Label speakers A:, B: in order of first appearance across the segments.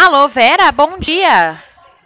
A: Alô, Vera, bom dia.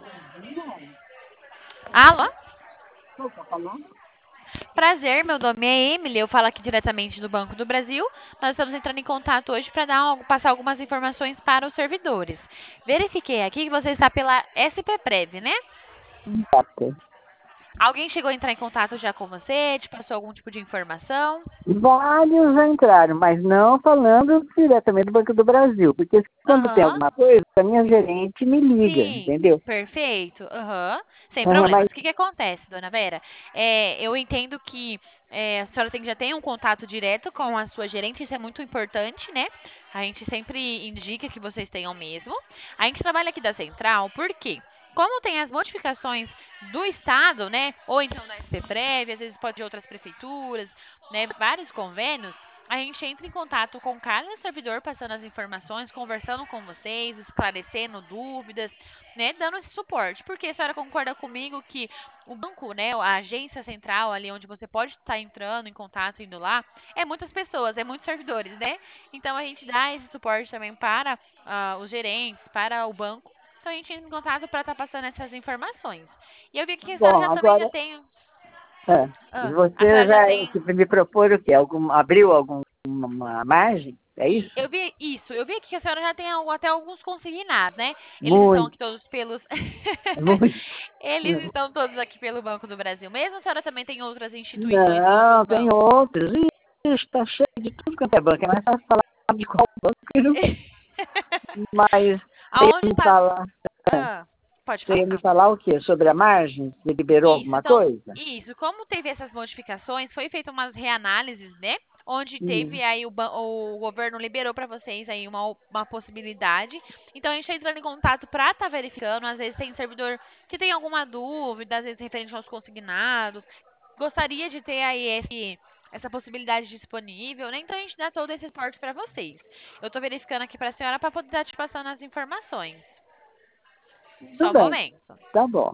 A: Alô?
B: Qual tá falando?
A: Prazer, meu nome é Emily, eu falo aqui diretamente do Banco do Brasil. Nós estamos entrando em contato hoje para passar algumas informações para os servidores. Verifiquei aqui que você está pela SPPrev, né?
B: Exato.
A: Alguém chegou a entrar em contato já com você, te passou algum tipo de informação?
B: Vários já entraram, mas não falando diretamente do Banco do Brasil, porque quando tem
A: Aham.
B: alguma coisa, a minha gerente me liga,
A: Sim,
B: entendeu?
A: perfeito. Aham. Sem
B: Mas
A: problemas. O que acontece, dona Vera? Eu entendo que a senhora já tem um contato direto com a sua gerente, isso é muito importante, né? A gente sempre indica que vocês tenham mesmo. A gente trabalha aqui da Central, por quê? Como tem as modificações do Estado, né? Ou então da SPPrev, às vezes pode de outras prefeituras, né? Vários convênios. A gente entra em contato com cada servidor, passando as informações, conversando com vocês, esclarecendo dúvidas, né, dando esse suporte. Porque a senhora concorda comigo que o banco, né, a agência central, ali onde você pode estar entrando em contato, indo lá, é muitas pessoas, é muitos servidores, né? Então a gente dá esse suporte também para os gerentes, para o banco. Então a gente entra em contato para estar passando essas informações. E eu vi que a senhora
B: bom,
A: já também já
B: agora,
A: tem. A
B: você
A: senhora já
B: já
A: tem.
B: me propôs o quê? Abriu alguma margem? É isso?
A: Eu vi isso, eu vi aqui que a senhora já tem até alguns consignados, né? Eles estão
B: Muito,
A: aqui todos pelos.
B: muito.
A: Eles estão todos aqui pelo Banco do Brasil mesmo, a senhora também tem outras instituições, outros
B: Não, tem
A: bancos?
B: outros. Ih, está cheio de tudo quanto é banco. É mais fácil falar de qual banco, mas você ia
A: Aonde
B: me
A: está.
B: falar,
A: Ah, pode
B: você ia me
A: falar.
B: falar o quê? Sobre a margem? Você liberou
A: Isso,
B: alguma
A: então,
B: coisa?
A: isso. Como teve essas modificações, foi feita umas reanálises, né? Onde
B: Hum.
A: teve aí o governo liberou para vocês aí uma possibilidade. Então a gente está entrando em contato para estar verificando. Às vezes tem servidor que tem alguma dúvida, às vezes referente aos consignados. Gostaria de ter aí essa possibilidade disponível, né? Então a gente dá todo esse suporte para vocês. Eu estou verificando aqui para a senhora para poder estar te passando as informações. Só
B: Tudo
A: um
B: bem,
A: momento.
B: tá bom.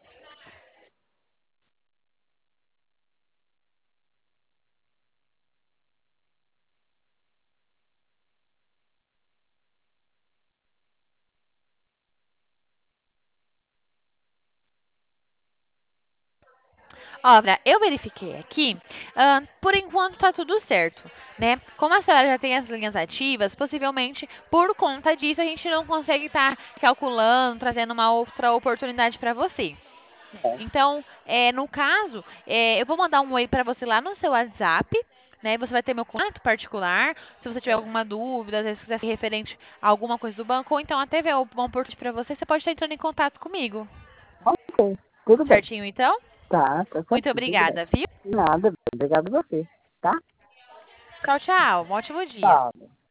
A: Olha, eu verifiquei aqui, por enquanto está tudo certo, né? Como a senhora já tem as linhas ativas, possivelmente por conta disso a gente não consegue estar calculando, trazendo uma outra oportunidade para você.
B: É.
A: Então, no caso, eu vou mandar um oi para você lá no seu WhatsApp, né? Você vai ter meu contato particular. Se você tiver alguma dúvida, às vezes quiser ser referente a alguma coisa do banco, ou então até ver uma oportunidade para você, você pode estar entrando em contato comigo.
B: Ok, tudo bem.
A: Certinho, então?
B: Tá
A: Muito
B: certinho, tudo bem.
A: obrigada, viu?
B: Nada, obrigado a você, tá?
A: Tchau, tchau. Um ótimo dia.
B: Tchau.